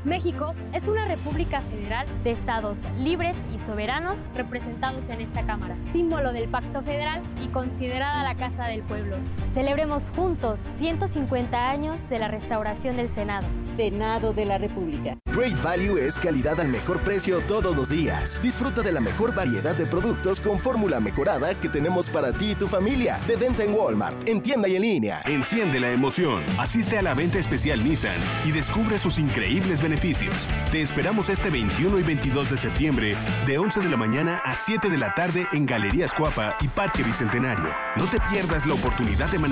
México es una república federal de estados libres y soberanos representados en esta Cámara, símbolo del Pacto Federal y considerada la Casa del Pueblo. Celebremos juntos 150 años de la restauración del Senado. Senado de la República. Great Value es calidad al mejor precio todos los días. Disfruta de la mejor variedad de productos con fórmula mejorada que tenemos para ti y tu familia. De venta en Walmart, en tienda y en línea. Enciende la emoción. Asiste a la venta especial Nissan y descubre sus increíbles beneficios. Te esperamos este 21 y 22 de septiembre de 11 de la mañana a 7 de la tarde en Galerías Coapa y Parque Bicentenario. No te pierdas la oportunidad de manejar